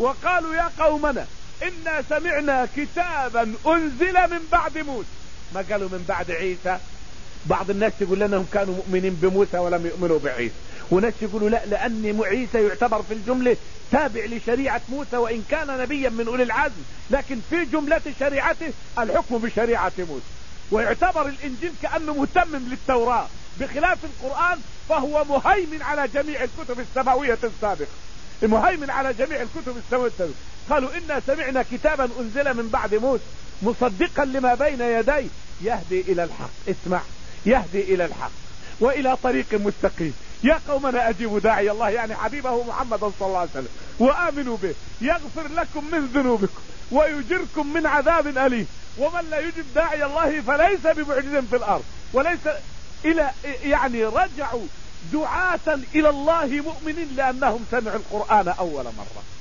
وقالوا يا قومنا إنا سمعنا كتابا أنزل من بعد موسى. ما قالوا من بعد عيسى. بعض الناس يقول لنا كانوا مؤمنين بموسى ولم يؤمنوا بعيسى، وناس يقولوا لا، لأن عيسى يعتبر في الجملة تابع لشريعة موسى وإن كان نبيا من أولي العزم، لكن في جملة شريعته الحكم بشريعة موسى، ويعتبر الإنجيل كأنه متمم للتوراة، بخلاف القرآن فهو مهيمن على جميع الكتب السماوية السابقة، مهيمن على جميع الكتب السماوية السابقة. قالوا إنا سمعنا كتابا أنزل من بعد موسى مصدقا لما بين يديه يهدي إلى الحق. اسمع، يهدي إلى الحق وإلى طريق مستقيم. يا قومنا أجيبوا داعي الله، يعني حبيبه محمد صلى الله عليه وسلم، وآمنوا به يغفر لكم من ذنوبكم ويجركم من عذاب أليم، ومن لا يجب داعي الله فليس بمعجز في الأرض وليس إلى، يعني رجعوا دعاة إلى الله مؤمنين لأنهم سمعوا القرآن أول مرة.